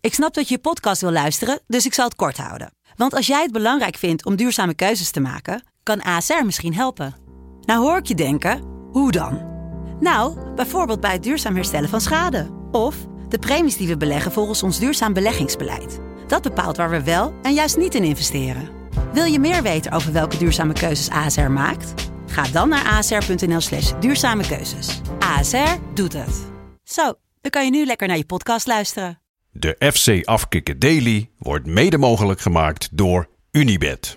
Ik snap dat je podcast wil luisteren, dus ik zal het kort houden. Want als jij het belangrijk vindt om duurzame keuzes te maken, kan ASR misschien helpen. Nou hoor ik je denken, hoe dan? Nou, bijvoorbeeld bij het duurzaam herstellen van schade. Of de premies die we beleggen volgens ons duurzaam beleggingsbeleid. Dat bepaalt waar we wel en juist niet in investeren. Wil je meer weten over welke duurzame keuzes ASR maakt? Ga dan naar asr.nl/duurzame keuzes. ASR doet het. Zo, dan kan je nu lekker naar je podcast luisteren. De FC Afkikken Daily wordt mede mogelijk gemaakt door Unibet.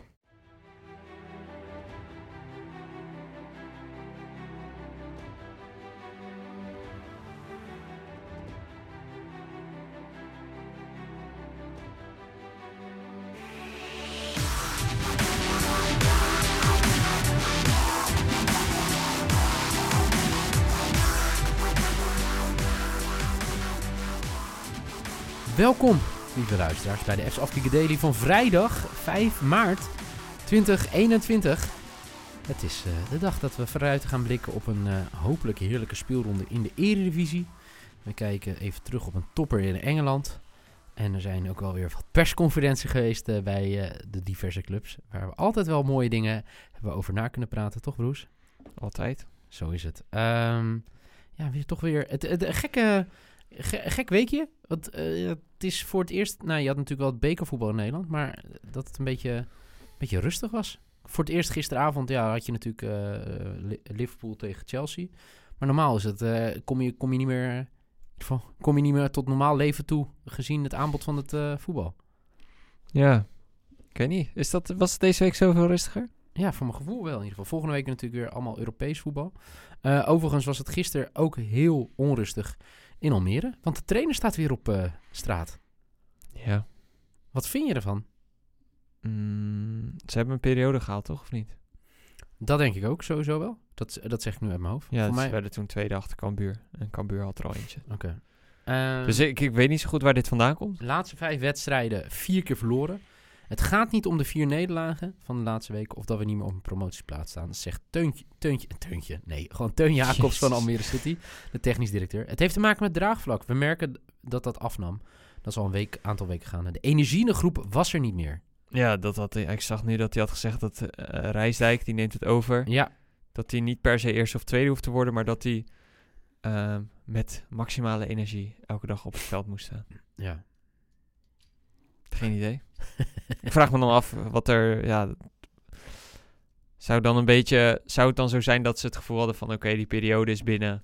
Welkom, lieve luisteraars, bij de FC Afkikken Daily van vrijdag 5 maart 2021. Het is de dag dat we vooruit gaan blikken op een hopelijk heerlijke speelronde in de Eredivisie. We kijken even terug op een topper in Engeland. En er zijn ook wel weer wat persconferenties geweest bij de diverse clubs. Waar we altijd wel mooie dingen hebben over na kunnen praten, toch Broes? Altijd. Zo is het. Ja, weer toch weer het gek weekje. Want, het is voor het eerst... Nou, je had natuurlijk wel het bekervoetbal in Nederland, maar dat het een beetje rustig was. Voor het eerst gisteravond had je natuurlijk Liverpool tegen Chelsea. Maar normaal is het... Kom je niet meer tot normaal leven toe, gezien het aanbod van het voetbal. Ja, ik weet niet. Was het deze week zoveel rustiger? Ja, voor mijn gevoel wel in ieder geval. Volgende week natuurlijk weer allemaal Europees voetbal. Overigens was het gisteren ook heel onrustig in Almere. Want de trainer staat weer op straat. Ja. Wat vind je ervan? Ze hebben een periode gehaald, toch? Of niet? Dat denk ik ook sowieso wel. Dat zeg ik nu uit mijn hoofd. Ja, voor mij... ze werden toen tweede achter Cambuur. En Cambuur had er al eentje. Oké. Dus ik weet niet zo goed waar dit vandaan komt. De laatste 5 wedstrijden 4 keer verloren. Het gaat niet om de 4 nederlagen van de laatste week of dat we niet meer op een promotieplaats staan. Dat zegt Teun Jacobs van Almere City, de technisch directeur. Het heeft te maken met draagvlak. We merken dat afnam. Dat is al een aantal weken gaande. De energie in de groep was er niet meer. Ja, ik zag nu dat hij had gezegd dat Rijsdijk, die neemt het over. Ja. Dat hij niet per se eerste of tweede hoeft te worden, maar dat hij met maximale energie elke dag op het veld moest staan. Ja. Geen idee. Ik vraag me dan af wat er... Ja, zou het dan zo zijn dat ze het gevoel hadden van... Oké, die periode is binnen.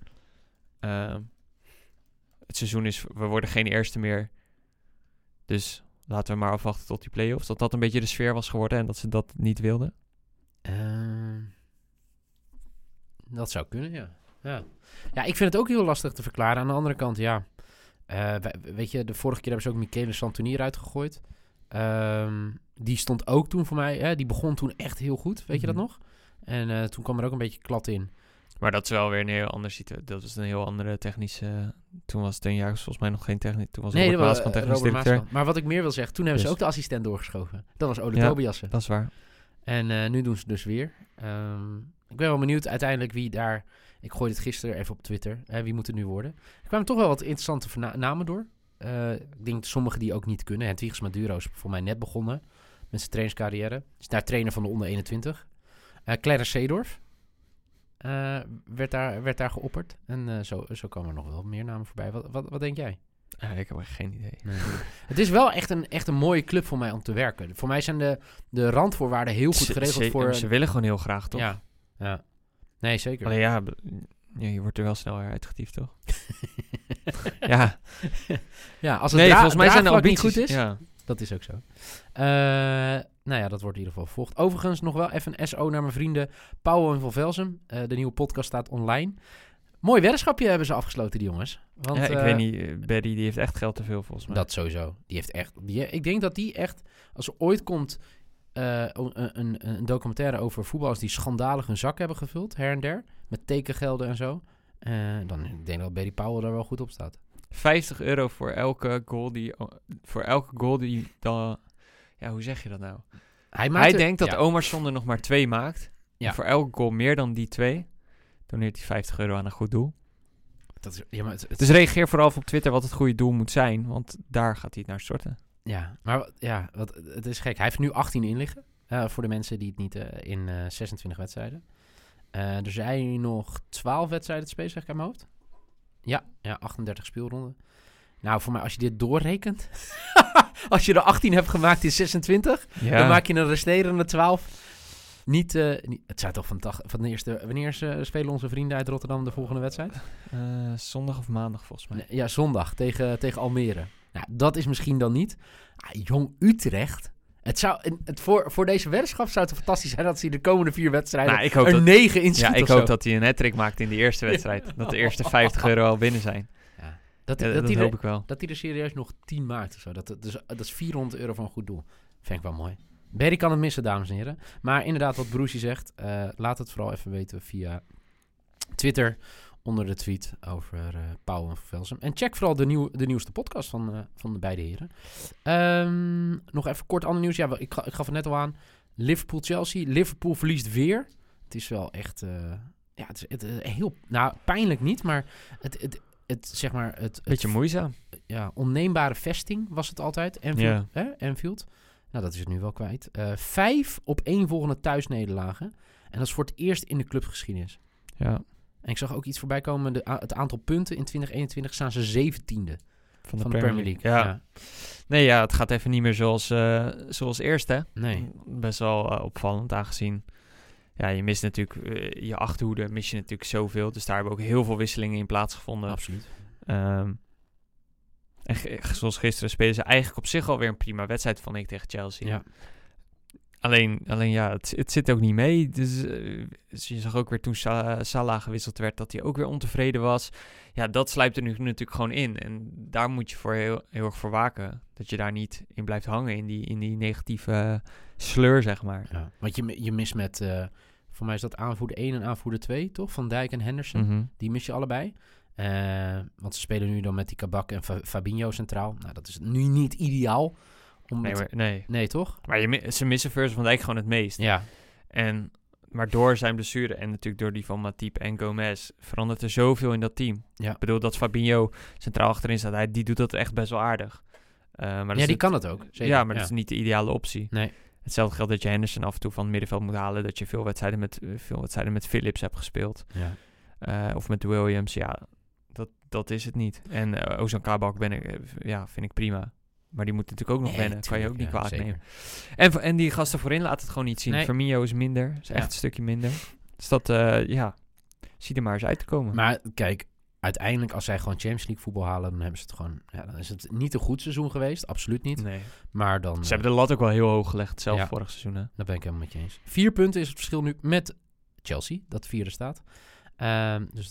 Het seizoen is... We worden geen eerste meer. Dus laten we maar afwachten tot die play-offs. Dat een beetje de sfeer was geworden en dat ze dat niet wilden. Dat zou kunnen, ja. Ja, ik vind het ook heel lastig te verklaren. Aan de andere kant, ja... weet je, de vorige keer hebben ze ook Michele Santoni eruit gegooid. Die stond ook toen voor mij... die begon toen echt heel goed, weet je dat nog? En toen kwam er ook een beetje klad in. Maar dat is wel weer een heel ander situatie. Dat was een heel andere technische... Toen was Teun Jacobs volgens mij nog geen technisch... Toen was Robert Maaskant technisch directeur. Maar wat ik meer wil zeggen... Toen hebben ze ook de assistent doorgeschoven. Dat was Ole Tobiassen. Dat is waar. En nu doen ze dus weer. Ik ben wel benieuwd uiteindelijk wie daar... Ik gooide het gisteren even op Twitter. Wie moet het nu worden? Er kwamen toch wel wat interessante namen door. Ik denk sommigen die ook niet kunnen. Hedwiges Maduro is voor mij net begonnen met zijn trainerscarrière. Is daar trainer van de onder 21. Clarence Seedorf werd daar geopperd. En zo komen er nog wel meer namen voorbij. Wat denk jij? Ik heb geen idee. Nee. Het is wel echt een mooie club voor mij om te werken. Voor mij zijn de randvoorwaarden heel goed geregeld. Ze willen gewoon heel graag, toch? Ja. Nee, zeker. Alleen ja, je wordt er wel sneller uitgetiefd, toch? Ja. Ja, als het volgens mij zijn de ambities niet goed is, ja. Dat is ook zo. Dat wordt in ieder geval vervolgd. Overigens nog wel even een SO naar mijn vrienden Pauw en Van Velzen. De nieuwe podcast staat online. Mooi weddenschapje hebben ze afgesloten, die jongens. Want, ik weet niet, Berry die heeft echt geld te veel volgens mij. Dat sowieso. Die heeft echt... ik denk dat die echt, als er ooit komt... een documentaire over voetballers die schandalig hun zak hebben gevuld, her en der, met tekengelden en zo. Dan ik denk dat Berry Powell daar wel goed op staat. €50 voor elke goal die dan... Ja, hoe zeg je dat nou? Hij denkt dat Omarsson er nog maar 2 maakt. Ja. En voor elke goal meer dan die 2, doneert hij €50 aan een goed doel. Dus reageer vooral op Twitter wat het goede doel moet zijn. Want daar gaat hij het naar storten. Ja, maar het is gek. Hij heeft nu 18 in liggen. Voor de mensen die het niet in 26 wedstrijden. Er zijn nog 12 wedstrijden te spelen, zeg ik uit mijn hoofd. Ja, 38 speelronden. Nou, voor mij, als je dit doorrekent... als je er 18 hebt gemaakt in 26... dan maak je een resterende 12... Niet, het zou toch van de eerste... Wanneer spelen onze vrienden uit Rotterdam de volgende wedstrijd? Zondag of maandag volgens mij. Ja, zondag tegen Almere. Nou, dat is misschien dan niet. Jong Utrecht... Voor deze weddenschap zou het fantastisch zijn dat hij de komende 4 wedstrijden er 9 in schiet. Ja, ik hoop dat hij een hat-trick maakt in die eerste wedstrijd. Dat de eerste €50 al binnen zijn. Ja. Dat hoop ik wel. Dat hij er serieus nog 10 maakt of zo. Dat is €400 voor een goed doel. Vind ik wel mooi. Berry kan het missen, dames en heren. Maar inderdaad, wat Broesie zegt, laat het vooral even weten via Twitter onder de tweet over Pauw en Velsum. En check vooral de nieuwste podcast van de beide heren. Nog even kort ander nieuws. Ja, ik gaf het net al aan. Liverpool-Chelsea. Liverpool verliest weer. Het is wel echt... het is heel... Nou, pijnlijk niet, maar het zeg maar... Beetje moeizaam. Ja, onneembare vesting was het altijd. Anfield. Nou, dat is het nu wel kwijt. 5 opeenvolgende thuisnederlagen. En dat is voor het eerst in de clubgeschiedenis. Ja. En ik zag ook iets voorbij komen. Het aantal punten in 2021 staan ze 17e van de Premier League. Ja. Nee, ja, het gaat even niet meer zoals eerst, hè? Nee. Best wel opvallend, aangezien... Ja, je mist natuurlijk... je achterhoede mis je natuurlijk zoveel. Dus daar hebben ook heel veel wisselingen in plaatsgevonden. Absoluut. En zoals gisteren spelen ze eigenlijk op zich alweer een prima wedstrijd, vond ik, tegen Chelsea. Ja. Alleen ja, het zit ook niet mee. Dus je zag ook weer toen Salah gewisseld werd, dat hij ook weer ontevreden was. Ja, dat sluipt er nu natuurlijk gewoon in. En daar moet je voor heel erg voor waken. Dat je daar niet in blijft hangen, in die negatieve sleur, zeg maar. Ja, want je mist met... voor mij is dat aanvoerder 1 en aanvoerder 2, toch? Van Dijk en Henderson. Mm-hmm. Die mis je allebei. Want ze spelen nu dan met die Kabak en Fabinho centraal. Nou, dat is nu niet ideaal. Nee, toch? Maar ze missen Virgil van Dijk gewoon het meest. Ja. Maar door zijn blessure en natuurlijk door die van Matip en Gomez verandert er zoveel in dat team. Ja. Ik bedoel dat Fabinho centraal achterin staat. Die doet dat echt best wel aardig. Maar die kan het ook. Zeker. Ja, maar dat is niet de ideale optie. Nee. Hetzelfde geldt dat je Henderson af en toe van het middenveld moet halen. Dat je veel wedstrijden met Phillips hebt gespeeld. Ja. Of met Williams. Ja, dat is het niet. En Ozan Kabak vind ik prima. Maar die moet natuurlijk ook nog wennen. Kan je ook niet kwalijk nemen. En die gasten voorin laten het gewoon niet zien. Nee. Firmino is minder. Is echt een stukje minder. Dus dat, zie er maar eens uit te komen. Maar kijk, uiteindelijk als zij gewoon Champions League voetbal halen, dan hebben ze het gewoon... Ja, dan is het niet een goed seizoen geweest. Absoluut niet. Nee. Maar dan... Ze hebben de lat ook wel heel hoog gelegd. Zelf vorig seizoen. Hè? Dat ben ik helemaal met je eens. 4 punten is het verschil nu met Chelsea. Dat 4e staat. Dus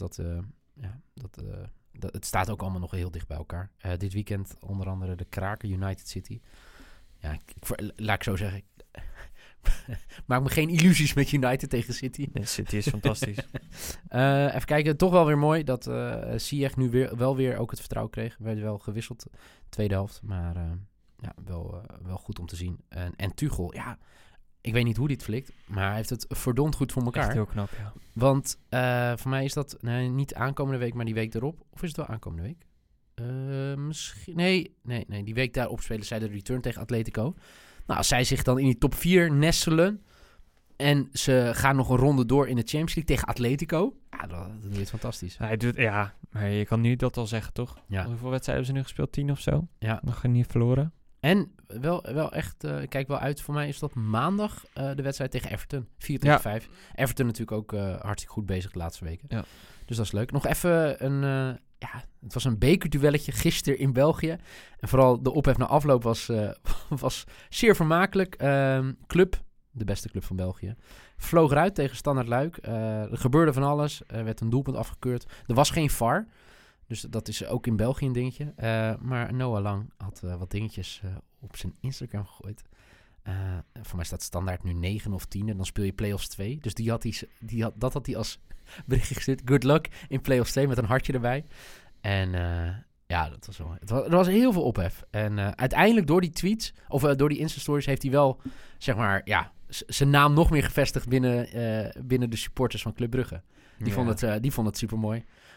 het staat ook allemaal nog heel dicht bij elkaar. Dit weekend onder andere de kraker United City. Ja, laat ik zo zeggen. Maak me geen illusies met United tegen City. Nee, City is fantastisch. Even kijken, toch wel weer mooi dat Ziyech nu wel weer ook het vertrouwen kreeg. Werd wel gewisseld, tweede helft. Maar wel goed om te zien. En Tuchel, ja... Ik weet niet hoe dit flikt, maar hij heeft het verdomd goed voor elkaar. Echt heel knap, ja. Want voor mij is dat niet aankomende week, maar die week erop. Of is het wel aankomende week? Misschien. Nee. Die week daarop spelen zij de return tegen Atletico. Nou, als zij zich dan in die top 4 nestelen en ze gaan nog een ronde door in de Champions League tegen Atletico. Ja, dat doet het fantastisch. Hij doet, ja, maar je kan nu dat al zeggen, toch? Ja. Hoeveel wedstrijden hebben ze nu gespeeld? 10 of zo? Ja. Nog niet verloren. En wel echt, ik kijk wel uit, voor mij is dat maandag de wedstrijd tegen Everton. 4-5. Everton natuurlijk ook hartstikke goed bezig de laatste weken. Ja. Dus dat is leuk. Nog even het was een bekerduelletje gisteren in België. En vooral de ophef na afloop was zeer vermakelijk. Club, de beste club van België, vloog eruit tegen Standaard Luik. Er gebeurde van alles. Er werd een doelpunt afgekeurd. Er was geen VAR. Dus dat is ook in België een dingetje. Maar Noah Lang had wat dingetjes op zijn Instagram gegooid. Voor mij staat Standaard nu 9 of 10. En dan speel je Playoffs 2. Dus dat had hij als berichtje gestuurd. Good luck in Playoffs 2 met een hartje erbij. En dat was wel... Er was heel veel ophef. En uiteindelijk door die tweets, of door die Insta-stories, heeft hij wel, zeg maar, zijn naam nog meer gevestigd binnen de supporters van Club Brugge. Die vonden het supermooi.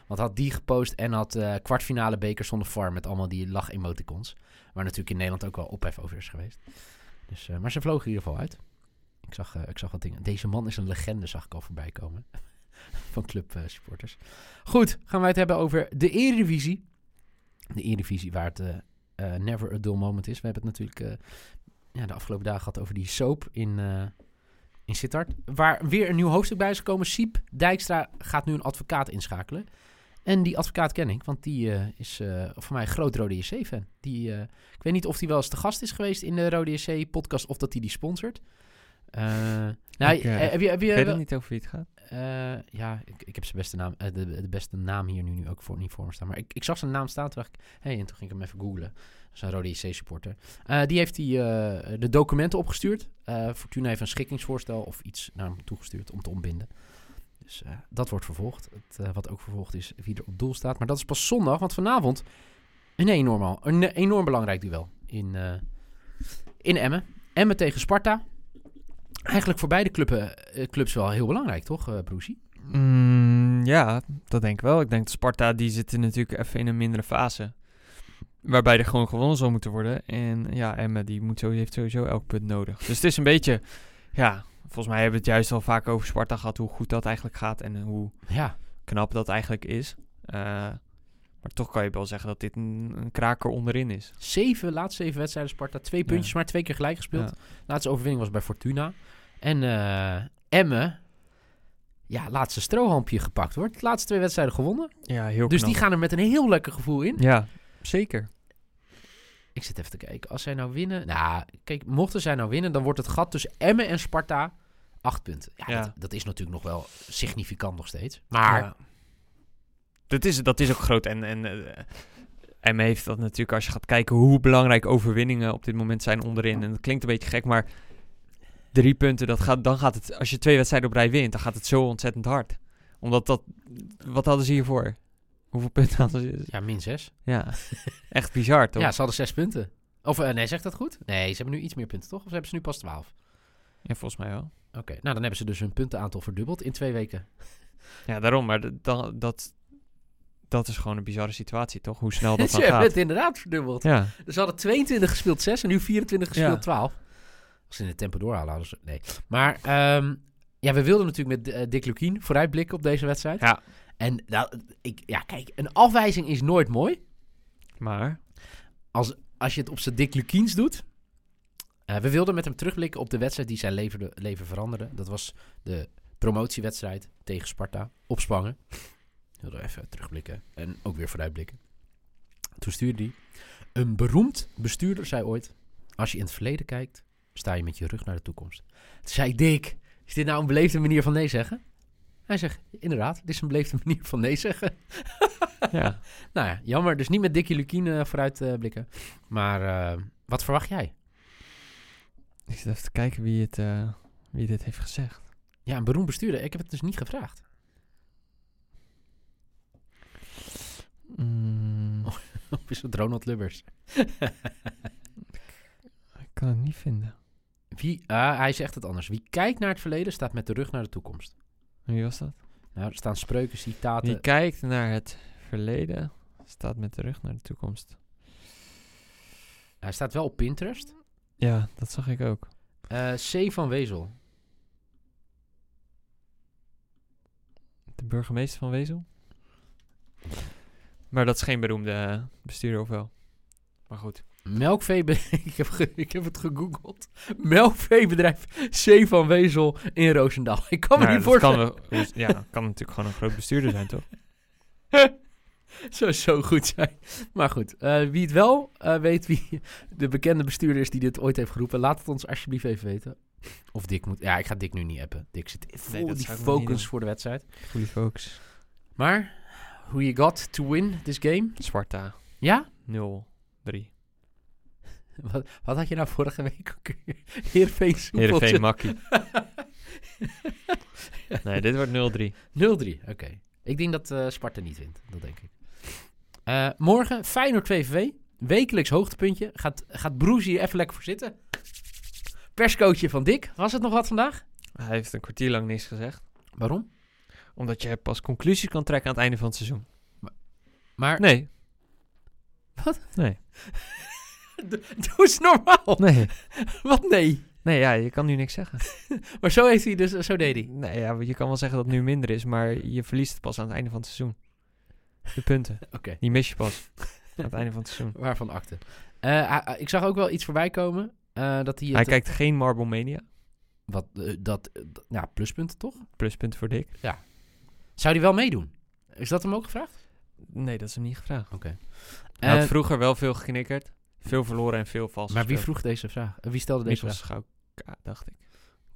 Want had die gepost en had kwartfinale beker zonder VAR met allemaal die lach-emoticons. Waar natuurlijk in Nederland ook wel ophef over is geweest. Dus, maar ze vlogen in ieder geval uit. Ik zag wat dingen. Deze man is een legende, zag ik al voorbij komen. Van club supporters. Goed, gaan wij het hebben over de Eredivisie. De Eredivisie waar het never a dull moment is. We hebben het natuurlijk de afgelopen dagen gehad over die soap in Sittard. Waar weer een nieuw hoofdstuk bij is gekomen. Siep Dijkstra gaat nu een advocaat inschakelen. En die advocaat ken ik, want die is voor mij een groot Rode JC-fan. Ik weet niet of hij wel eens te gast is geweest in de Rode JC-podcast of dat hij die sponsort. Ik weet het niet over wie het gaat. Ik heb zijn beste naam, de beste naam hier nu ook niet voor me staan. Maar ik zag zijn naam staan, toen dacht ik, en toen ging ik hem even googlen. Dat is een Rode JC-supporter. Die heeft de documenten opgestuurd. Fortuna heeft een schikkingsvoorstel of iets naar hem toegestuurd om te ontbinden. Dus dat wordt vervolgd. Wat ook vervolgd is wie er op doel staat. Maar dat is pas zondag, want vanavond een enorm belangrijk duel in Emmen. Emmen tegen Sparta. Eigenlijk voor beide clubs wel heel belangrijk, toch, Broesie? Ja, dat denk ik wel. Ik denk dat Sparta, die zitten natuurlijk even in een mindere fase. Waarbij er gewoon gewonnen zal moeten worden. En ja, Emmen die heeft sowieso elk punt nodig. Dus het is een beetje, volgens mij hebben we het juist al vaak over Sparta gehad. Hoe goed dat eigenlijk gaat en hoe knap dat eigenlijk is. Maar toch kan je wel zeggen dat dit een kraker onderin is. Laatste 7 wedstrijden Sparta. 2 puntjes, maar 2 keer gelijk gespeeld. Ja. Laatste overwinning was bij Fortuna. En Emmen, laatste strohalmpje gepakt hoor. De laatste 2 wedstrijden gewonnen. Ja, heel Dus knap. die gaan er met een heel lekker gevoel in. Ja, zeker. Ik zit even te kijken. Als zij nou winnen... kijk, mochten zij nou winnen, dan wordt het gat tussen Emmen en Sparta 8 punten. Dat is natuurlijk nog wel significant nog steeds. Maar... Ja. Dat is ook groot. En Emmen heeft dat natuurlijk, als je gaat kijken hoe belangrijk overwinningen op dit moment zijn onderin. En dat klinkt een beetje gek, maar 3 punten, dan gaat het, als je 2 wedstrijden op rij wint, dan gaat het zo ontzettend hard. Omdat wat hadden ze hiervoor? Hoeveel punten hadden ze? Ja, min 6. Ja, echt bizar toch? Ja, ze hadden 6 punten. Of nee, zegt dat goed? Nee, ze hebben nu iets meer punten, toch? Of hebben ze nu pas 12? Ja, volgens mij wel. Oké, nou dan hebben ze dus hun puntenaantal verdubbeld in 2 weken. Ja, daarom, maar dat is gewoon een bizarre situatie, toch? Hoe snel dat dan Ze hebben gaat. het inderdaad verdubbeld. Ja. Dus ze hadden 22 gespeeld 6 en nu 24 gespeeld Ja. 12. Als ze in de tempo doorhalen, hadden ze... Nee. Maar we wilden natuurlijk met Dick Lukien vooruitblikken op deze wedstrijd. Ja. En kijk, een afwijzing is nooit mooi. Maar? Als je het op zijn Dick Lukiens doet. We wilden met hem terugblikken op de wedstrijd die zijn leven veranderde. Dat was de promotiewedstrijd tegen Sparta op Spangen. Ik wilde even terugblikken en ook weer vooruitblikken. Toen stuurde hij: een beroemd bestuurder zei ooit: als je in het verleden kijkt, sta je met je rug naar de toekomst. Toen zei ik: Dick, is dit nou een beleefde manier van nee zeggen? Hij zegt: inderdaad, dit is een beleefde manier van nee zeggen. Ja. Nou ja, jammer. Dus niet met Dickie Lukien vooruitblikken. Maar wat verwacht jij? Ik zit even te kijken wie dit heeft gezegd. Ja, een beroemd bestuurder. Ik heb het dus niet gevraagd. Of is het Ronald Lubbers? Ik kan het niet vinden. Hij zegt het anders. Wie kijkt naar het verleden, staat met de rug naar de toekomst. Wie was dat? Nou, er staan spreuken, citaten. Wie kijkt naar het verleden, staat met de rug naar de toekomst. Hij staat wel op Pinterest. Ja, dat zag ik ook. C. van Wezel. De burgemeester van Wezel? Maar dat is geen beroemde bestuurder, of wel? Maar goed. Ik heb het gegoogeld. Melkveebedrijf C. van Wezel in Roosendaal. Ik kan me niet voorstellen. Kan natuurlijk gewoon een groot bestuurder zijn, toch? Zou zo goed zijn. Maar goed, wie het wel weet, wie de bekende bestuurder is die dit ooit heeft geroepen, laat het ons alsjeblieft even weten. Of Dick moet... Ja, ik ga Dick nu niet appen. Dick zit vol die focus voor de wedstrijd. Fully focus. Maar, who you got to win this game? Sparta. Ja? 0-3. Wat had je nou vorige week ook? Heerenveen makkie. Nee, dit wordt 0-3. 0-3, oké. Ik denk dat Sparta niet wint. Dat denk ik. Morgen, Feyenoord VVV. Wekelijks hoogtepuntje. Gaat Broes hier even lekker voor zitten. Perscoachje van Dick. Was het nog wat vandaag? Hij heeft een kwartier lang niks gezegd. Waarom? Omdat je pas conclusies kan trekken aan het einde van het seizoen. Maar... Nee. Wat? Nee. Doe eens normaal. Nee. Wat nee? Nee, ja, je kan nu niks zeggen. Maar zo heeft hij dus, zo deed hij. Nee, ja, je kan wel zeggen dat het nu minder is, maar je verliest het pas aan het einde van het seizoen. De punten. Oké. Die mis je pas aan het einde van het seizoen. Waarvan akte. Ik zag ook wel iets voorbij komen. Dat hij... Hij kijkt geen Marble Mania. Ja, pluspunten toch? Pluspunten voor Dick. Zou hij wel meedoen? Is dat hem ook gevraagd? Nee, dat is hem niet gevraagd. Oké. Hij had vroeger wel veel geknikkerd. Veel verloren en veel vals Maar wie gespeeld. vroeg deze vraag? Wie stelde deze Niels vraag? Schouka, dacht ik.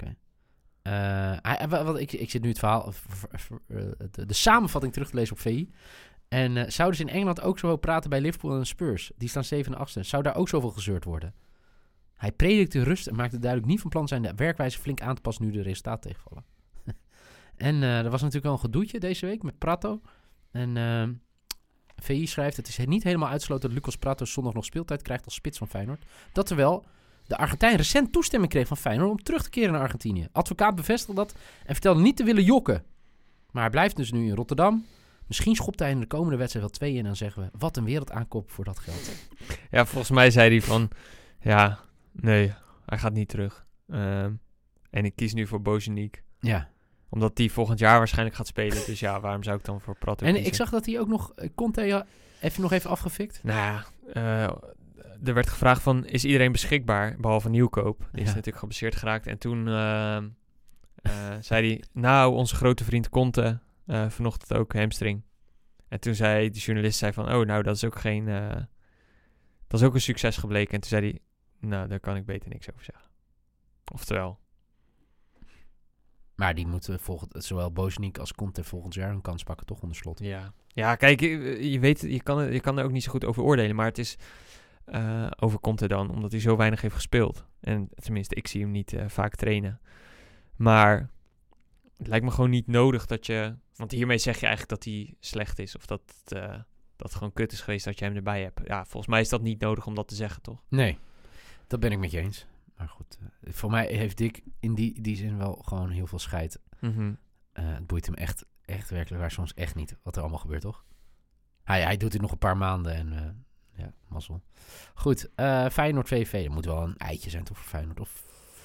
Ik zit nu het verhaal... de samenvatting terug te lezen op VI. En zouden ze in Engeland ook zo praten bij Liverpool en Spurs? Die staan 7 en 8e. Zou daar ook zoveel gezeurd worden? Hij predikte rust en maakte duidelijk niet van plan zijn de werkwijze flink aan te passen nu de resultaten tegenvallen. En er was natuurlijk wel een gedoetje deze week met Prato. En VI schrijft, het is niet helemaal uitgesloten dat Lucas Prato zondag nog speeltijd krijgt als spits van Feyenoord. Dat terwijl de Argentijn recent toestemming kreeg van Feyenoord om terug te keren naar Argentinië. Advocaat bevestigde dat en vertelde niet te willen jokken. Maar hij blijft dus nu in Rotterdam. Misschien schopt hij in de komende wedstrijd wel 2 in en dan zeggen we, wat een wereldaankoop voor dat geld. Ja, volgens mij zei hij van, ja, nee, hij gaat niet terug. En ik kies nu voor Bozeniek. Ja. Omdat die volgend jaar waarschijnlijk gaat spelen. Dus ja, waarom zou ik dan voor Prato En kiezen? ik zag dat hij ook nog, Conte even afgefikt. Nou ja, er werd gevraagd van, is iedereen beschikbaar, behalve Nieuwkoop? Die is natuurlijk geblesseerd geraakt. En toen zei hij, nou, onze grote vriend Conte, vanochtend ook hamstring. En toen zei die journalist van, oh, nou, dat is ook geen... dat is ook een succes gebleken. En toen zei hij, nou, daar kan ik beter niks over zeggen. Oftewel... Maar die moeten zowel Bozeniek als Conte volgend jaar een kans pakken, toch onder slot. Ja, kijk, je weet, je kan er ook niet zo goed over oordelen. Maar het is over Conte dan, omdat hij zo weinig heeft gespeeld. En tenminste, ik zie hem niet vaak trainen. Maar het lijkt me gewoon niet nodig dat je... Want hiermee zeg je eigenlijk dat hij slecht is. Of dat het gewoon kut is geweest dat je hem erbij hebt. Ja, volgens mij is dat niet nodig om dat te zeggen, toch? Nee, dat ben ik met je eens. Maar goed, voor mij heeft Dick in die zin wel gewoon heel veel scheid. Mm-hmm. Het boeit hem echt werkelijk waar soms echt niet wat er allemaal gebeurt, toch? Hij doet dit nog een paar maanden en ja, mazzel. Goed, Feyenoord VVV, dat moet wel een eitje zijn toch voor Feyenoord? Of...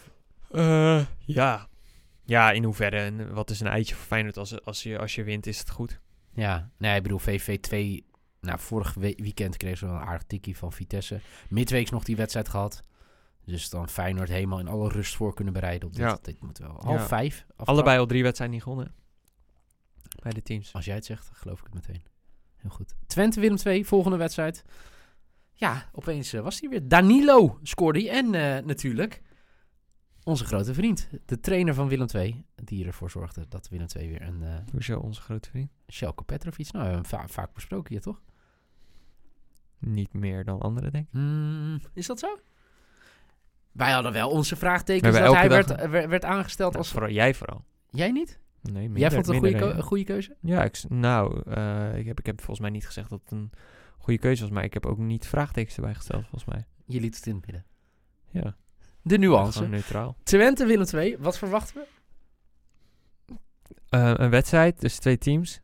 Ja. Ja, in hoeverre? En wat is een eitje voor Feyenoord? Als je wint, is het goed. Ja, nee, ik bedoel VVV 2... Nou, vorig weekend kreeg ze wel een aardig tikkie van Vitesse. Midweeks nog die wedstrijd gehad. Dus dan Feyenoord helemaal in alle rust voor kunnen bereiden. Op dit moet wel 4:30. Allebei al 3 wedstrijden niet gewonnen. Bij de teams. Als jij het zegt, geloof ik het meteen. Heel goed. Twente Willem 2, volgende wedstrijd. Ja, opeens was hij weer. Danilo scoorde hij. En natuurlijk onze grote vriend. De trainer van Willem 2. Die ervoor zorgde dat Willem 2 weer een... Hoezo onze grote vriend? Željko Petrović. Nou, we hebben hem vaak besproken hier, toch? Niet meer dan anderen, denk ik. Is dat zo? Wij hadden wel onze vraagtekens dat hij werd aangesteld als... Jij vooral. Jij niet? Nee, minder, jij vond het een goede keuze? Ja, ik heb volgens mij niet gezegd dat het een goede keuze was, maar ik heb ook niet vraagtekens erbij gesteld, volgens mij. Je liet het in het midden. Ja. De nuance. Gewoon neutraal. Twente Willem 2, wat verwachten we? Een wedstrijd tussen 2 teams.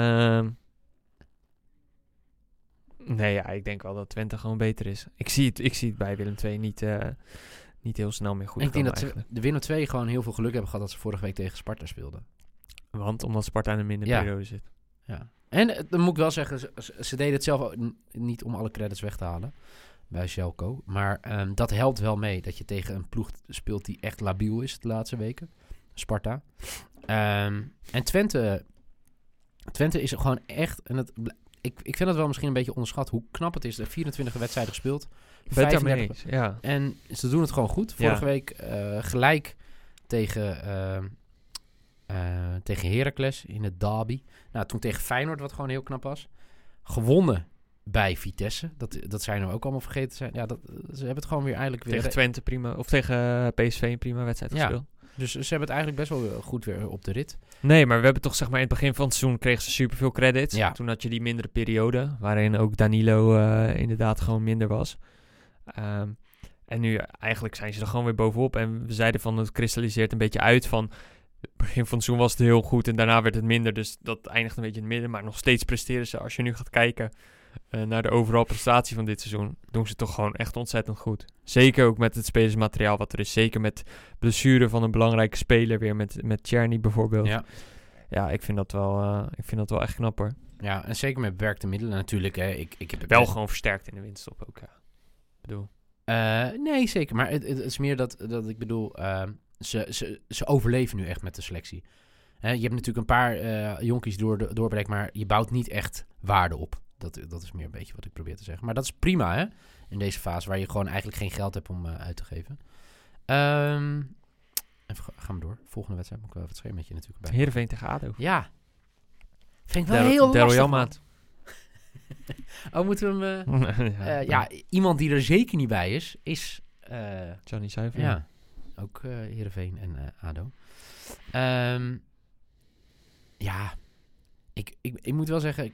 Nee, ja, ik denk wel dat Twente gewoon beter is. Ik zie het bij Willem 2 niet heel snel meer goed. Ik denk dat de Willem 2 gewoon heel veel geluk hebben gehad dat ze vorige week tegen Sparta speelden. Want omdat Sparta in een minder periode zit. Ja. En dan moet ik wel zeggen, ze deden het zelf ook niet om alle credits weg te halen bij Željko. Maar dat helpt wel mee dat je tegen een ploeg speelt die echt labiel is de laatste weken. Sparta. En Twente is gewoon echt... En ik vind het wel misschien een beetje onderschat hoe knap het is. Er 24 wedstrijden gespeeld. 35. Ja. En ze doen het gewoon goed. Vorige week gelijk tegen Heracles in het derby. Nou, toen tegen Feyenoord, wat gewoon heel knap was. Gewonnen bij Vitesse. Dat zijn we ook allemaal vergeten zijn. Ja, ze hebben het gewoon weer eigenlijk weer... Tegen Twente prima. Of tegen PSV een prima wedstrijd gespeeld. Dus ze hebben het eigenlijk best wel goed weer op de rit. Nee, maar we hebben toch zeg maar in het begin van het seizoen kregen ze superveel credits. Ja. Toen had je die mindere periode, waarin ook Danilo inderdaad gewoon minder was. En nu eigenlijk zijn ze er gewoon weer bovenop. En we zeiden van het kristalliseert een beetje uit van... Het begin van het seizoen was het heel goed en daarna werd het minder. Dus dat eindigt een beetje in het midden. Maar nog steeds presteren ze, als je nu gaat kijken naar de overal prestatie van dit seizoen, doen ze toch gewoon echt ontzettend goed. Zeker ook met het spelersmateriaal wat er is. Zeker met blessure van een belangrijke speler weer, met Tjerny bijvoorbeeld. Ja, ik vind dat wel echt knap hoor. Ja, en zeker met beperkte middelen natuurlijk. Hè. Ik heb het wel gewoon versterkt in de winststop ook, ja. Ik bedoel... nee, zeker. Maar het is meer dat ik bedoel... Ze overleven nu echt met de selectie. Je hebt natuurlijk een paar jonkies doorbreken, maar je bouwt niet echt waarde op. Dat is meer een beetje wat ik probeer te zeggen. Maar dat is prima, hè? In deze fase waar je gewoon eigenlijk geen geld hebt om uit te geven. Even gaan we door. Volgende wedstrijd moet ik wel even het schemaatje natuurlijk bij. Heerenveen tegen ADO. Ja. Vind ik wel heel lastig. Royal maat. Moeten we hem... iemand die er zeker niet bij is... Johnny Zuiver. Ja. Ook Heerenveen en ADO. Ik moet wel zeggen...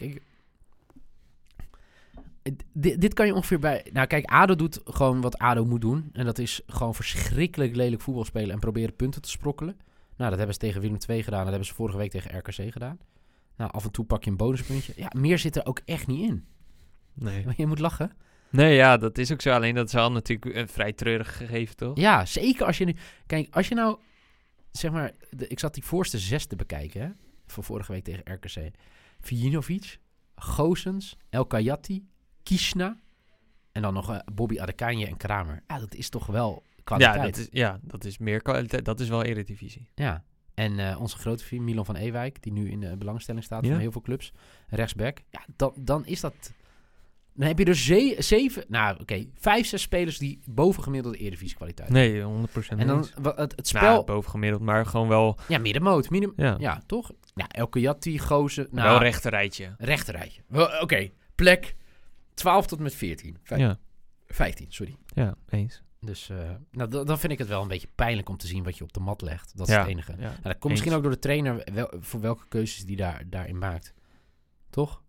Dit kan je ongeveer bij... Nou kijk, ADO doet gewoon wat ADO moet doen. En dat is gewoon verschrikkelijk lelijk voetbal spelen en proberen punten te sprokkelen. Nou, dat hebben ze tegen Willem II gedaan. Dat hebben ze vorige week tegen RKC gedaan. Nou, af en toe pak je een bonuspuntje. Ja, meer zit er ook echt niet in. Nee. Je moet lachen. Nee, ja, dat is ook zo. Alleen dat is al natuurlijk een vrij treurig gegeven, toch? Ja, zeker als je nu... Kijk, als je nou... Zeg maar, ik zat die voorste 6 te bekijken, hè. Van vorige week tegen RKC. Vujinovic, Goossens, El Kayati, Kishna... En dan nog Bobby Adekanje en Kramer. Ja, dat is toch wel kwaliteit. Dat is meer kwaliteit. Dat is wel Eredivisie. Ja. En onze grote vriend Milan van Ewijk, die nu in de belangstelling staat van heel veel clubs. Rechtsback. Ja, dan is dat... Dan heb je er 5, 6 spelers die bovengemiddelde Eredivisie kwaliteit hebben. Nee, 100%. En dan het spel... Nou, bovengemiddeld, maar gewoon wel... Ja, middenmoot. Ja, toch? Ja, El Kayati, Gozen... Nou, wel rechterrijtje. Rechterrijtje. Oké, plek 12 tot met 14. 15, sorry. Ja, eens. Dus dan vind ik het wel een beetje pijnlijk om te zien wat je op de mat legt. Dat is het enige. Ja, dat komt misschien ook door de trainer voor welke keuzes die daarin maakt. Toch?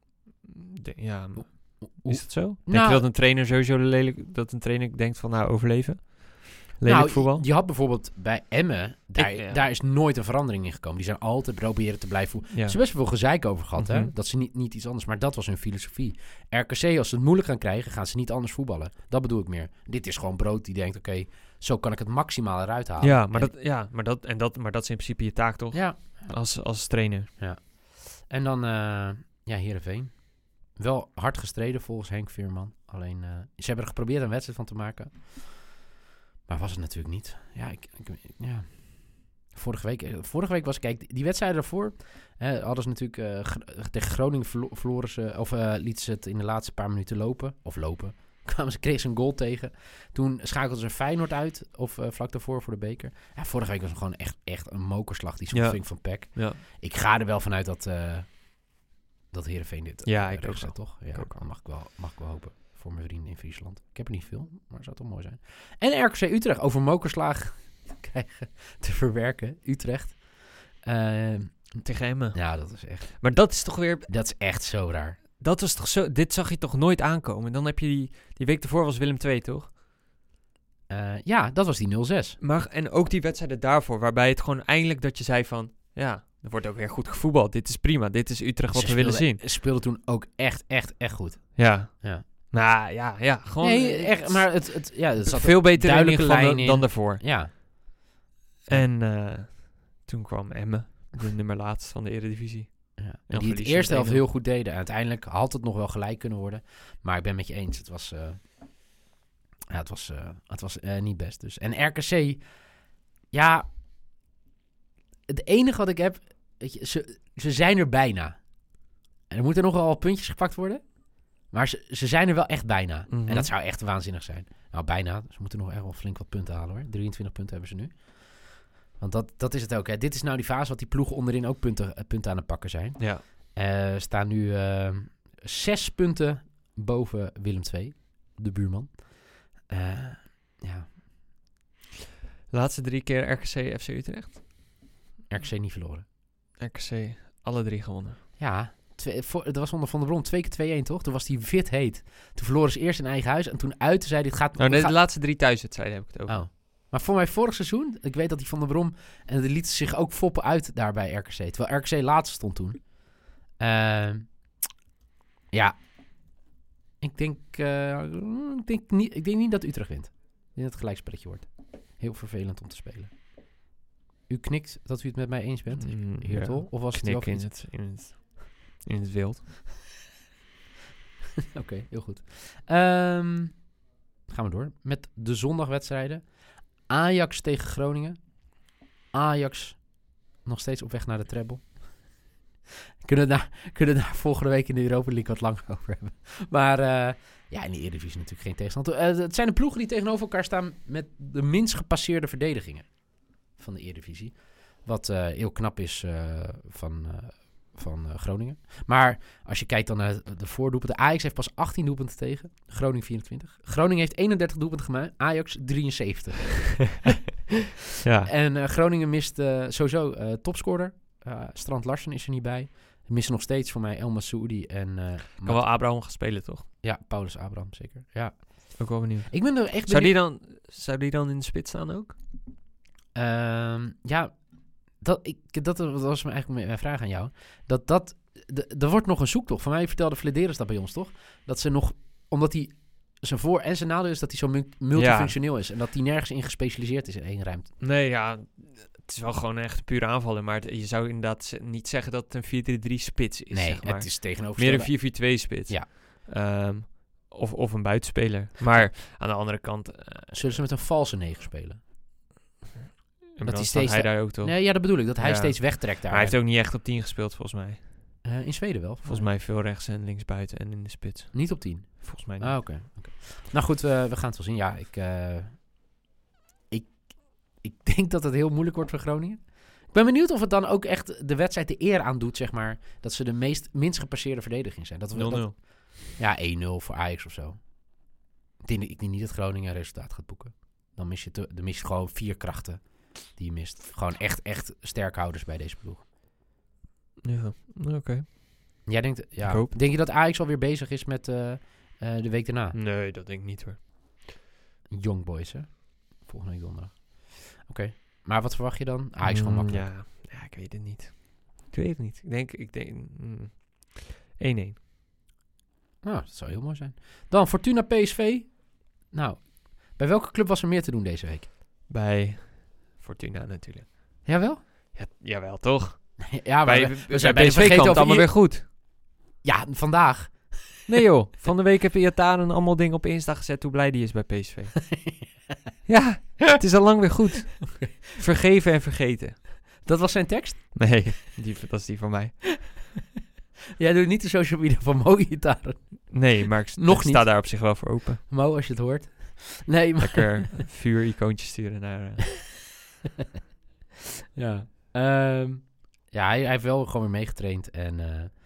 Is dat zo? Denk je dat een trainer sowieso dat een trainer denkt van overleven? Lelijk voetbal? Je had bijvoorbeeld bij Emmen, daar is nooit een verandering in gekomen. Die zijn altijd proberen te blijven voetballen. Ze hebben best veel gezeik over gehad, hè? Dat ze niet iets anders, maar dat was hun filosofie. RKC, als ze het moeilijk gaan krijgen, gaan ze niet anders voetballen. Dat bedoel ik meer. Dit is gewoon brood die denkt, oké, zo kan ik het maximaal eruit halen. Maar dat is in principe je taak, toch? Ja. Als trainer. Ja. En dan, Heerenveen. Wel hard gestreden volgens Henk Veerman. Alleen, ze hebben er geprobeerd een wedstrijd van te maken. Maar was het natuurlijk niet. Ja. Vorige week was... Kijk, die wedstrijden daarvoor... hadden ze natuurlijk... tegen Groningen verloren ze... Of lieten ze het in de laatste paar minuten lopen. Kregen ze een goal tegen. Toen schakelden ze Feyenoord uit. Of vlak daarvoor voor de beker. Ja, vorige week was het gewoon echt een mokerslag. Die schoffing van PEC. Ja. Ik ga er wel vanuit dat Heerenveen dit... Ja, ik ook zo. Toch? Ja, ook mag ik wel hopen. Voor mijn vrienden in Friesland. Ik heb er niet veel, maar het zou toch mooi zijn. En RKC Utrecht over mokerslaag krijgen te verwerken. Utrecht. Tegen Emmen. Ja, dat is echt... Maar dat is toch weer... Dat is echt zo raar. Dat was toch zo... Dit zag je toch nooit aankomen? Dan heb je die week ervoor was Willem II, toch? Ja, dat was die 0-6. Maar, en ook die wedstrijden daarvoor, waarbij het gewoon eindelijk dat je zei van... Ja, er wordt ook weer goed gevoetbald. Dit is prima. Dit is Utrecht wat we willen zien. Ze speelden toen ook echt goed. Ja. Nou, ja, gewoon... Nee, echt, maar het zat veel beter duidelijke lijn dan daarvoor. Ja. En toen kwam Emmen, de nummer laatst van de Eredivisie. Ja. En die het eerste helft heel goed deden. En uiteindelijk had het nog wel gelijk kunnen worden. Maar ik ben met je eens. Het was niet best. Dus. En RKC, ja... Het enige wat ik heb... Weet je, ze zijn er bijna. En er moeten nog wel puntjes gepakt worden. Maar ze zijn er wel echt bijna. Mm-hmm. En dat zou echt waanzinnig zijn. Nou, bijna. Ze moeten nog echt wel flink wat punten halen, hoor. 23 punten hebben ze nu. Want dat is het ook, hè. Dit is nou die fase wat die ploegen onderin ook punten aan het pakken zijn. Ja. Staan nu 6 punten boven Willem II. De buurman. Ja. Laatste 3 keer RKC, FC Utrecht? RKC niet verloren. RKC, alle 3 gewonnen. Ja, het was onder Van der Brom 2 keer 2-1, toch? Toen was hij wit heet. Toen verloren ze eerst in eigen huis en toen uit zei dit gaat... de laatste 3 thuiswedstrijden heb ik het over. Oh, Maar voor mij vorig seizoen, ik weet dat die Van der Brom... en die liet zich ook foppen uit daar bij RKC. Terwijl RKC laatste stond toen. Ik denk niet dat Utrecht wint. Ik denk dat het gelijkspelletje wordt. Heel vervelend om te spelen. U knikt dat u het met mij eens bent, heer Tol? Of was het knik wel in het wild. Oké, heel goed. Gaan we door met de zondagwedstrijden. Ajax tegen Groningen. Ajax nog steeds op weg naar de treble. Kunnen daar volgende week in de Europa League wat langer over hebben. Maar in de Eredivisie natuurlijk geen tegenstand. Het zijn de ploegen die tegenover elkaar staan met de minst gepasseerde verdedigingen van de Eredivisie. Wat heel knap is van Groningen. Maar als je kijkt dan naar de voordoelpunten. Ajax heeft pas 18 doelpunten tegen. Groningen 24. Groningen heeft 31 doelpunten gemaakt. Ajax 73. Ja. En Groningen mist sowieso topscorer. Strand Larsen is er niet bij. Er missen nog steeds voor mij El Masoudi en... Kan wel Abraham gaan spelen, toch? Ja, Paulus Abraham, zeker. Ja. Ook wel benieuwd. Ik ben er echt benieuwd. Zou die dan in de spits staan ook? Dat was eigenlijk mijn vraag aan jou. Er wordt nog een zoektocht. Van mij vertelde Flederis dat bij ons, toch? Dat ze nog... Omdat hij zijn voor- en zijn nadeel is dat hij zo multifunctioneel is. En dat hij nergens in gespecialiseerd is in één ruimte. Nee, ja... Het is wel gewoon echt een pure aanvaller. Maar je zou inderdaad niet zeggen dat het een 4-3-3 spits is. Nee, zeg maar. het is tegenovergestelde. Meer een 4-4-2 spits. Ja. Of een buitenspeler. Maar aan de andere kant... Zullen ze met een valse 9 spelen? Dat hij steeds... Hij daar ook toch? Nee, ja, dat bedoel ik. Dat hij steeds wegtrekt daar. Maar hij heeft ook niet echt op 10 gespeeld, volgens mij. In Zweden wel. Volgens mij veel rechts en links buiten en in de spits. Niet op 10? Volgens mij niet. Ah, oké. Nou goed, we gaan het wel zien. Ja, ik denk dat het heel moeilijk wordt voor Groningen. Ik ben benieuwd of het dan ook echt de wedstrijd de eer aandoet, zeg maar. Dat ze de minst gepasseerde verdediging zijn. 0-0. Ja, 1-0 voor Ajax of zo. Ik denk niet dat Groningen een resultaat gaat boeken. Dan mis je gewoon 4 krachten die je mist. Gewoon echt sterkhouders bij deze ploeg. Ja, oké. Jij denkt, denk je dat Ajax alweer bezig is met de week daarna? Nee, dat denk ik niet hoor. Young Boys, hè? Volgende week donderdag. Oké. Maar wat verwacht je dan? Ajax gewoon makkelijk. Ja, ik weet het niet. Ik denk 1-1. Nou, dat zou heel mooi zijn. Dan Fortuna PSV. Nou, bij welke club was er meer te doen deze week? Bij Fortuna natuurlijk. Jawel? Ja, jawel, toch? Ja, maar we zijn bij PSV kwam het allemaal weer goed. Ja, vandaag. Nee joh, van de week heb Iataren allemaal dingen op Insta gezet hoe blij die is bij PSV. Ja, het is al lang weer goed. Vergeven en vergeten. Dat was zijn tekst? Nee, dat is die van mij. Jij doet niet de social media van Mo Iataren. Nee, maar ik sta daar op zich wel voor open. Mo, als je het hoort. Nee, maar... Lekker vuur-icoontjes sturen naar... Ja. Hij heeft wel gewoon weer meegetraind. En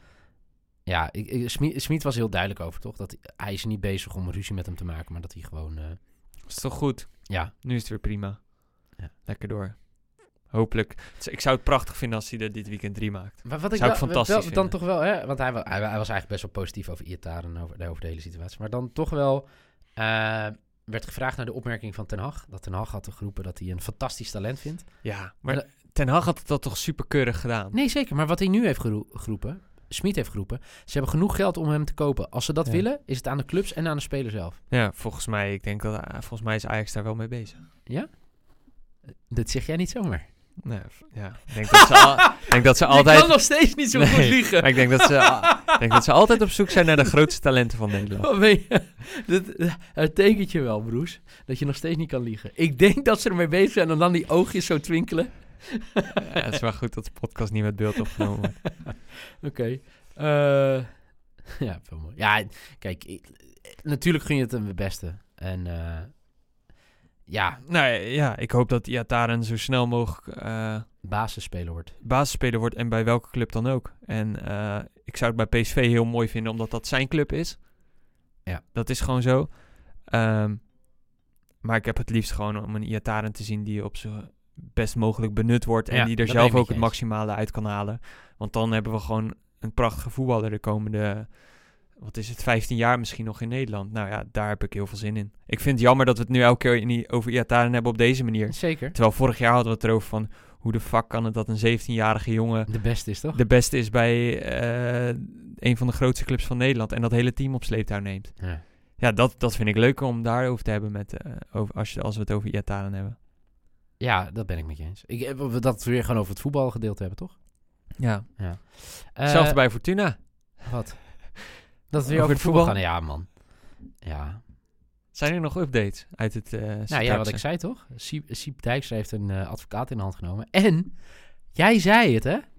Smit was heel duidelijk over, toch? Dat hij is niet bezig om ruzie met hem te maken, maar dat hij gewoon... Dat is toch goed? Ja. Nu is het weer prima. Ja. Lekker door. Hopelijk. Ik zou het prachtig vinden als hij er dit weekend 3 maakt. Wat ik zou ik fantastisch vinden. Dan toch wel, hè? Want hij was eigenlijk best wel positief over Iataren en over de hele situatie. Maar dan toch wel... werd gevraagd naar de opmerking van Ten Hag. Dat Ten Hag had geroepen dat hij een fantastisch talent vindt. Ja, maar Ten Hag had het toch super keurig gedaan? Nee, zeker. Maar wat hij nu heeft geroepen... Smit heeft geroepen... Ze hebben genoeg geld om hem te kopen. Als ze dat willen, is het aan de clubs en aan de speler zelf. Ja, volgens mij is Ajax daar wel mee bezig. Ja? Dat zeg jij niet zomaar. Nee, ja. Ik denk dat ze altijd... Ik kan nog steeds niet zo goed liegen. Maar ik denk dat ze altijd op zoek zijn naar de grootste talenten van Nederland. Oh, weet je, het tekent je wel, broers. Dat je nog steeds niet kan liegen. Ik denk dat ze ermee bezig zijn en dan die oogjes zo twinkelen. Ja, het is wel goed dat de podcast niet met beeld opgenomen wordt. Oké. Ja, veel mooi. Ja, kijk, natuurlijk gun je het hem het beste. En ik hoop dat Iataren zo snel mogelijk basisspeler wordt en bij welke club dan ook. En ik zou het bij PSV heel mooi vinden, omdat dat zijn club is. Ja. Dat is gewoon zo. Maar ik heb het liefst gewoon om een Iataren te zien die op zijn best mogelijk benut wordt en die er zelf ook het maximale uit kan halen. Want dan hebben we gewoon een prachtige voetballer de komende wat is het, 15 jaar misschien nog in Nederland. Nou ja, daar heb ik heel veel zin in. Ik vind het jammer dat we het nu elke keer over Iataren hebben op deze manier. Zeker. Terwijl vorig jaar hadden we het erover van, hoe de fuck kan het dat een 17-jarige jongen De beste is toch? de beste is bij een van de grootste clubs van Nederland en dat hele team op sleeptouw neemt. Ja. Ja, dat vind ik leuk om daarover te hebben als we het over Iataren hebben. Ja, dat ben ik met je eens. Dat we weer gewoon over het voetbalgedeelte hebben, toch? Ja. Eh, Zelfs bij Fortuna. Wat? Dat we weer Over over het voetbal voetbal? gaan? Ja, man. Ja. Zijn er nog updates uit het Nou ja, wat ik zei toch? Siep Dijkstra heeft een advocaat in de hand genomen. En, jij zei het, hè?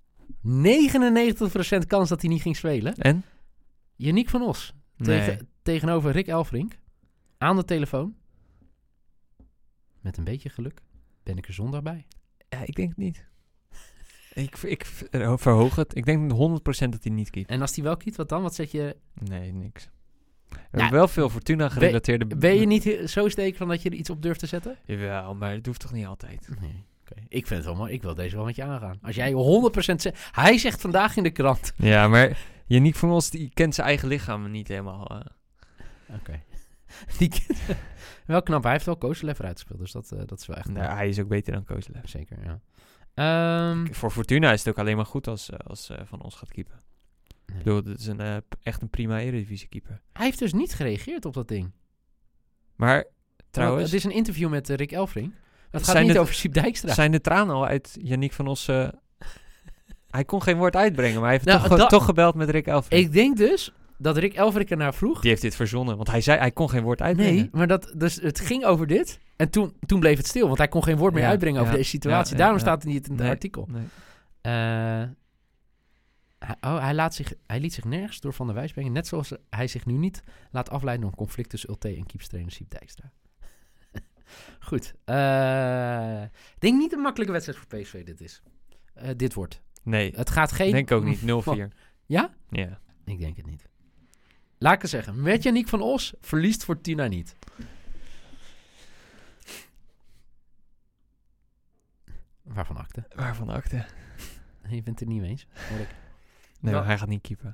99% kans dat hij niet ging spelen. En? Yannick van Os. Nee. Tegenover Rick Elfrink. Aan de telefoon. Met een beetje geluk ben ik er zondag bij. Ja, ik denk het niet. Ik verhoog het. Ik denk 100% dat hij niet keept. En als hij wel kiet, wat dan? Wat zet je... Nee, niks. We hebben wel veel Fortuna-gerelateerde... Ben je niet zo steken van dat je er iets op durft te zetten? Jawel, maar dat hoeft toch niet altijd? Nee. Okay. Ik vind het wel mooi. Ik wil deze wel met je aangaan. Als jij 100% zegt... Hij zegt vandaag in de krant. Ja, maar Yannick van Os, die kent zijn eigen lichaam niet helemaal. Oké. Wel knap. Hij heeft wel Kooselev uitgespeeld. Dus dat is wel echt... Nou, hij is ook beter dan Kooselev. Zeker, ja. Voor Fortuna is het ook alleen maar goed als Van Os gaat keepen. Nee. Ik bedoel, het is echt een prima Eredivisie-keeper. Hij heeft dus niet gereageerd op dat ding. Maar trouwens... Het is een interview met Rick Elfrink. Het gaat Zijn niet het- over Siep Dijkstra. Zijn de tranen al uit Yannick van Os... Hij kon geen woord uitbrengen, maar hij heeft Nou, toch gebeld met Rick Elfrink. Ik denk dus dat Rick Elfrink ernaar vroeg. Die heeft dit verzonnen, want hij zei hij kon geen woord uitbrengen. Nee, maar dus het ging over dit. En toen bleef het stil, want hij kon geen woord meer Ja, uitbrengen over ja, deze situatie. ja, Daarom ja. staat het niet in het Nee, artikel. nee. Hij liet zich nergens door Van der Wijs brengen. Net zoals hij zich nu niet laat afleiden door een conflict tussen Ulte en keepstrainer Siep Dijkstra. Goed. Ik denk niet een makkelijke wedstrijd voor PSV dit is. Dit wordt. Nee, Het gaat geen... denk ook niet. 0-4. Ja? Ja. Ik denk het niet. Laat ik het zeggen. Met Yannick van Os verliest Fortuna niet. Waarvan akte? Waarvan akte? Je bent het er niet mee eens. Hoor ik. Nee, Wel- hij gaat niet keepen.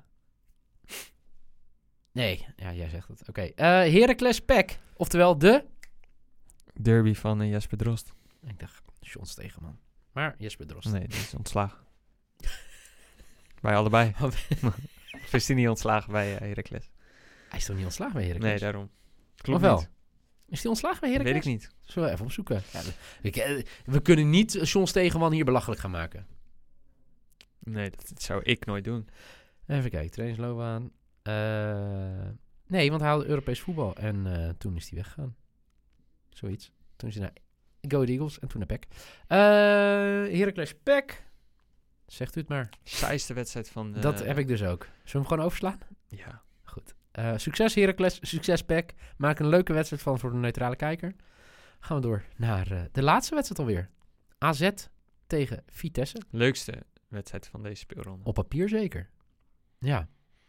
Nee, ja, jij zegt het. Oké. Heracles PEC. Oftewel de... Derby van Jesper Drost. Ik dacht, John Stegeman. Maar Jesper Drost. Nee, die is ontslagen. Bij allebei. Of is hij niet ontslagen bij Heracles? Hij is toch niet ontslagen bij Heracles? Nee, daarom. Klopt Of wel? niet. Is hij ontslagen bij Dat Heracles? weet ik niet. Zullen we even opzoeken? Ja, we kunnen niet John Stegeman hier belachelijk gaan maken. Nee, dat zou ik nooit doen. Even kijken, trainingsloopbaan. Nee, want hij haalde Europees voetbal. En toen is hij weggegaan. Zoiets. Toen is hij naar Go Ahead Eagles en toen naar PEC. Heracles PEC. Zegt u het maar. Saaiste wedstrijd van de... Dat heb ik dus ook. Zullen we hem gewoon overslaan? Ja. Goed. Succes Heracles, succes PEC. Maak een leuke wedstrijd van voor de neutrale kijker. Gaan we door naar de laatste wedstrijd alweer. AZ tegen Vitesse. Leukste wedstrijd van deze speelronde. Op papier zeker. Ja.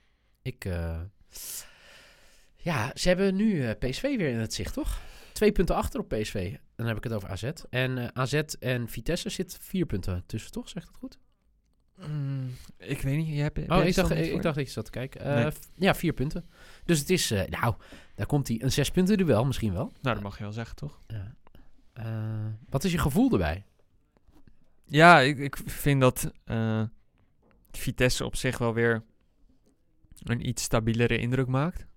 Ja, ze hebben nu PSV weer in het zicht, toch? 2 punten achter op PSV. Dan heb ik het over AZ. En AZ en Vitesse zit 4 punten tussen, toch? Zeg ik dat goed? Ik weet niet. Ik dacht dat je zat te kijken. Nee. Ja, 4 punten. Dus het is, daar komt hij. Een 6 punten duel misschien wel. Nou, dat mag je wel zeggen, toch? Ja. Wat is je gevoel erbij? Ja, ik vind dat Vitesse op zich wel weer een iets stabielere indruk maakt.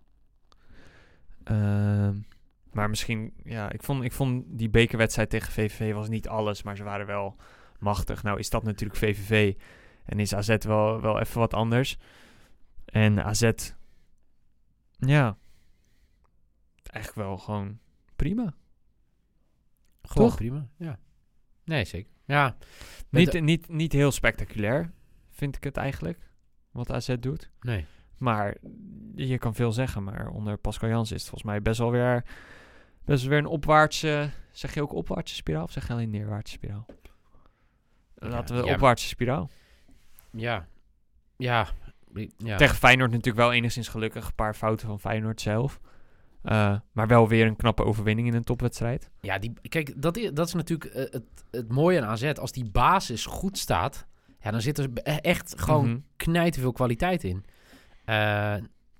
Maar misschien, ja, ik vond die bekerwedstrijd tegen VVV was niet alles, maar ze waren wel machtig. Nou is dat natuurlijk VVV en is AZ wel even wat anders. En AZ, ja, eigenlijk wel gewoon prima. Gewoon Toch? prima, ja. Nee, zeker. Ja. Niet heel spectaculair, vind ik het eigenlijk, wat AZ doet. Nee. Maar je kan veel zeggen, maar onder Pascal Jansen is het volgens mij best wel weer een opwaartse... Zeg je ook opwaartse spiraal of zeg je alleen neerwaartse spiraal? Laten we opwaartse spiraal. Ja. Tegen Feyenoord natuurlijk wel enigszins gelukkig. Een paar fouten van Feyenoord zelf. Maar wel weer een knappe overwinning in een topwedstrijd. Ja, kijk, dat is natuurlijk het mooie aan AZ. Als die basis goed staat, ja, dan zit er echt gewoon knijterveel kwaliteit in.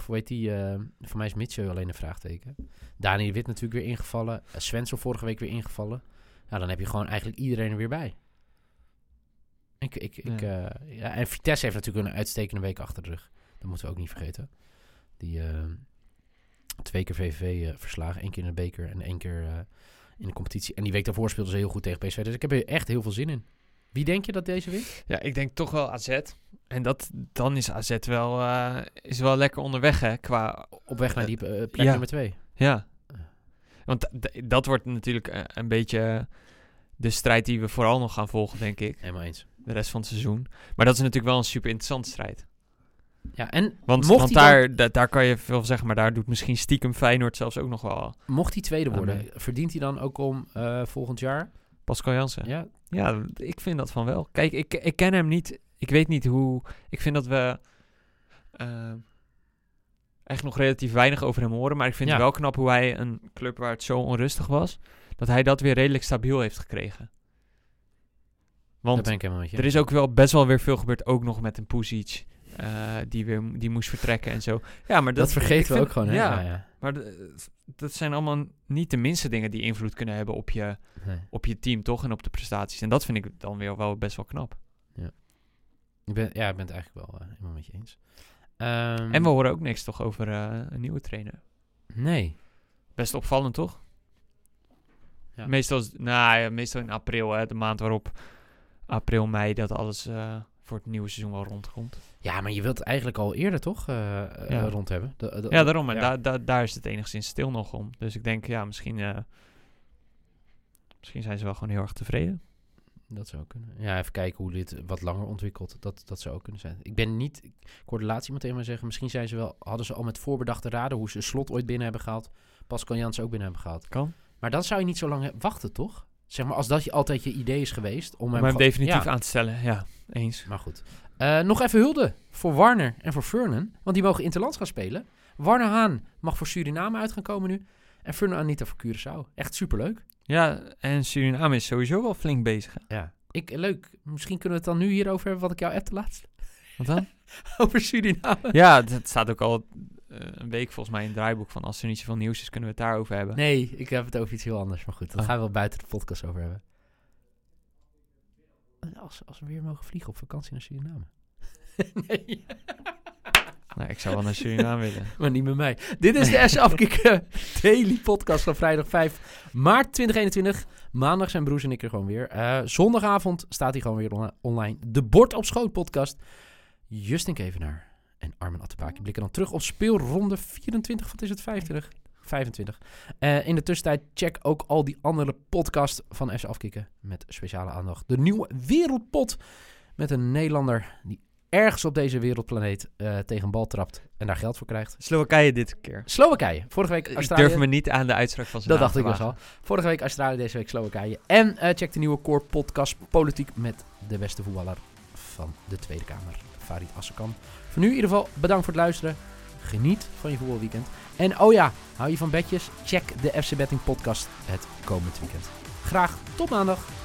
Of hoe heet die? Voor mij is Mitchell alleen een vraagteken. Dani de Wit natuurlijk weer ingevallen. Svensson vorige week weer ingevallen. Nou, dan heb je gewoon eigenlijk iedereen er weer bij. En Vitesse heeft natuurlijk een uitstekende week achter de rug. Dat moeten we ook niet vergeten. Die 2 keer VVV verslagen. 1 keer in de beker en 1 keer in de competitie. En die week daarvoor speelden ze heel goed tegen PSV. Dus ik heb er echt heel veel zin in. Wie denk je dat deze wint? Ja, ik denk toch wel AZ. En dan is AZ wel lekker onderweg, hè? Op weg naar die plek nummer 2. Ja. Want dat wordt natuurlijk een beetje de strijd die we vooral nog gaan volgen, denk ik. Helemaal eens. De rest van het seizoen. Maar dat is natuurlijk wel een super interessante strijd. Ja, en want daar kan je veel zeggen, maar daar doet misschien stiekem Feyenoord zelfs ook nog wel. Mocht hij tweede worden, verdient hij dan ook om volgend jaar? Pascal Jansen? Ja, ik vind dat van wel. Kijk, ik ken hem niet. Ik weet niet hoe... Ik vind dat we echt nog relatief weinig over hem horen. Maar ik vind het wel knap hoe hij een club waar het zo onrustig was, dat hij dat weer redelijk stabiel heeft gekregen. Want dat ben ik helemaal met je. Er is ook wel best wel weer veel gebeurd, ook nog met een Pusic. Die moest vertrekken en zo. Ja, maar dat vergeten we ook gewoon. Hè? Ja. Maar dat zijn allemaal niet de minste dingen die invloed kunnen hebben op je team, toch? En op de prestaties. En dat vind ik dan weer wel best wel knap. Ja. Ik ben het eigenlijk wel helemaal met je eens. En we horen ook niks toch over een nieuwe trainer. Nee. Best opvallend, toch? Ja. Meestal in april, hè, de maand waarop april, mei, dat alles voor het nieuwe seizoen wel rondkomt. Ja, maar je wilt het eigenlijk al eerder toch rond hebben? Daarom. En daar is het enigszins stil nog om. Dus ik denk, misschien zijn ze wel gewoon heel erg tevreden. Dat zou kunnen. Ja, even kijken hoe dit wat langer ontwikkelt. Dat zou ook kunnen zijn. Ik hoorde laatst iemand tegen mij zeggen, misschien hadden ze al met voorbedachte raden hoe ze Slot ooit binnen hebben gehaald. Pascal Jansen ook binnen hebben gehaald. Kan. Maar dan zou je niet zo lang wachten, toch? Zeg maar, als dat je altijd je idee is geweest. Om hem definitief aan te stellen, ja, eens. Maar goed. Nog even hulde voor Warner en voor Furnen. Want die mogen interlands gaan spelen. Warner Haan mag voor Suriname uit gaan komen nu. En Furnen Anita voor Curaçao. Echt superleuk. Ja, en Suriname is sowieso wel flink bezig. Hè? Ja. Leuk. Misschien kunnen we het dan nu hierover hebben wat ik jou appte laatst. Wat dan? Over Suriname. Ja, dat staat ook al een week volgens mij in het draaiboek van als er niet zoveel nieuws is, kunnen we het daarover hebben. Nee, ik heb het over iets heel anders. Maar goed, daar gaan we wel buiten de podcast over hebben. Als we weer mogen vliegen op vakantie naar Suriname. Nee. Nou, ik zou wel naar Suriname willen. Maar niet met mij. Dit is de S Afkikken Daily Podcast van vrijdag 5 maart 2021. Maandag zijn Broes en ik er gewoon weer. Zondagavond staat hij gewoon weer online. De Bord op Schoot podcast. Justin Kevenaar en Armen Attebaaki blikken dan terug op speelronde 24. Wat is het? 25. In de tussentijd check ook al die andere podcasts van S Afkikken met speciale aandacht. De nieuwe Wereldpot met een Nederlander die ergens op deze wereldplaneet tegen een bal trapt en daar geld voor krijgt. Slowakije dit keer. Slowakije. Vorige week Australië. Ik durf me niet aan de uitspraak van zijn naam te wagen. Dat dacht ik dus al. Vorige week Australië, deze week Slowakije. En check de nieuwe Core podcast Politiek met de beste voetballer van de Tweede Kamer, Farid Assekan. Voor nu in ieder geval bedankt voor het luisteren. Geniet van je voetbalweekend. En hou je van bedjes? Check de FC Betting podcast het komend weekend. Graag tot maandag.